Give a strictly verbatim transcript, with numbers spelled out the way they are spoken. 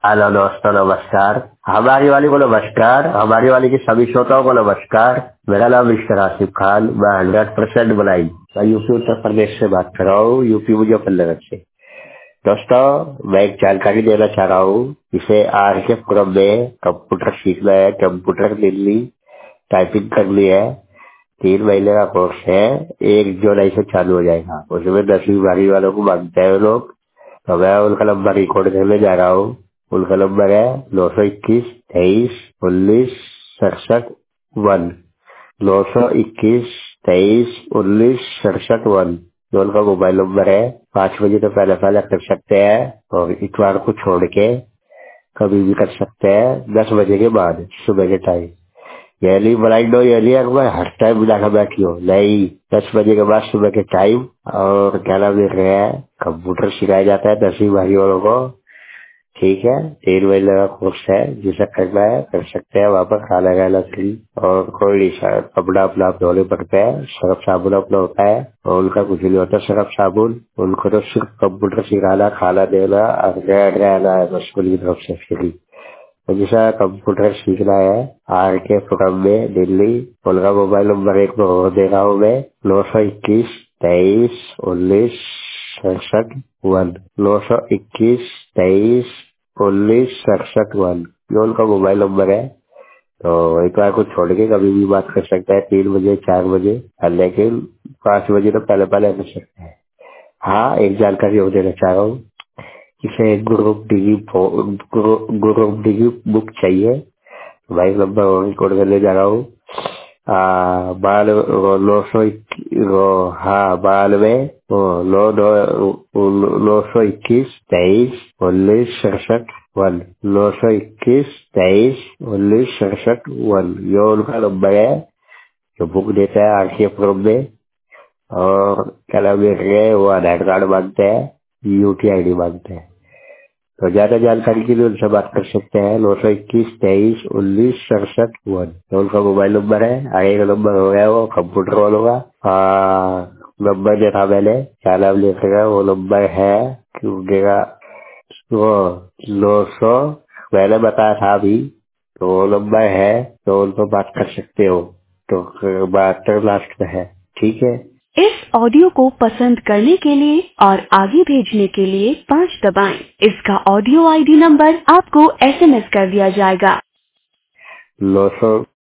Hello दोस्तों, नमस्कार। हमारी वाली को नमस्कार। हमारी वाली की सभी श्रोताओं को नमस्कार। मेरा नाम मिस्टर आसिफ खान। मैं हंड्रेड परसेंट बनाई मैं यूपी उत्तर प्रदेश से बात कर रहा हूँ, यूपी मुजफ्फरनगर से। दोस्तों, मैं एक जानकारी देना चाह रहा हूँ। इसे आज के क्रम में कंप्यूटर सीखना है, कंप्यूटर दिल्ली टाइपिंग करनी है। तीन महीने का कोर्स है। एक जुलाई से चालू हो जाएगा। उसमें दसवीं बारहवीं वालों को मांगते हैं लोग। तो मैं उनका नंबर रिकॉर्ड करने जा रहा हूँ। उनका नंबर है नौ सौ इक्कीस तेईस उन्नीस सड़सठ वन। नौ सौ इक्कीस तेईस उन्नीस सड़सठ वन। जो उनका मोबाइल नंबर है। पाँच बजे तो पहले पहले कर सकते हैं और इतवार को छोड़ के कभी भी कर सकते हैं, दस बजे के बाद सुबह के टाइम। ये नहीं ब्लाइंड हो, ये नहीं अखबार हर टाइम मिलाकर बैठी हो, नहीं। दस बजे के बाद सुबह के टाइम। और क्या नाम देख रहे हैं, कंप्यूटर सिखाया जाता है दसवीं बारहवीं वालों को। ठीक है, तीन महीने का कोर्स है। जिसे करना है कर सकते हैं। वहाँ पर खाना खाना फ्री और कोई नहीं सर, कपड़ा अपना आप धोने पड़ते हैं। सर्फ साबुन अपना होता है और उनका कुछ नहीं होता सर्फ साबुन। उनको तो सिर्फ कंप्यूटर सिखाना, खाना देना और रहना है बस, उनकी तरफ से फ्री। तो जैसा कंप्यूटर सीखना है आर के पुरम में दिल्ली। उनका मोबाइल नंबर एक में और दे रहा हूँ मैं। नौ सौ इक्कीस तेईस उन्नीस सड़सठ वन। नौ सौ इक्कीस तेईस उन्नीस सड़सठ वन। ये उनका मोबाइल नंबर है। तो एक बार को छोड़ के कभी भी बात कर सकता है, तीन बजे चार बजे, लेकिन पाँच बजे तो पहले पहले कर सकते हैं। हाँ, एक जानकारी और देना चाह रहा हूँ। इसे group D group D book चाहिए। भाई नंबर और रिकॉर्ड करने जा रहा हूँ। आ, बाल नौ सौ हाँ बानवे नौ नौ नौ सौ इक्कीस तेईस उन्नीस सड़सठ वन। नौ सौ इक्कीस तेईस उन्नीस सड़सठ वन। ये उनका नंबर है जो बुक देता है आरसीए प्रोग्राम में। और क्या नाम देख रहे हैं, वो आधार कार्ड मांगते हैं, यूटी आईडी मांगते हैं। तो ज्यादा जानकारी के लिए उनसे बात कर सकते हैं। नौ सौ इक्कीस तेईस उन्नीस सड़सठ वन। तो उनका मोबाइल नंबर है। आगे का नंबर हो गया वो कंप्यूटर वालों का। नंबर देखा मैंने, क्या नाम लिखेगा वो नंबर है क्योंकि वो नौ सौ मैंने बताया था अभी। तो वो नंबर है, तो उन पर बात कर सकते हो। तो बात लास्ट में है, ठीक है। इस ऑडियो को पसंद करने के लिए और आगे भेजने के लिए पाँच दबाएं। इसका ऑडियो आईडी नंबर आपको एसएमएस कर दिया जाएगा। नौ सौ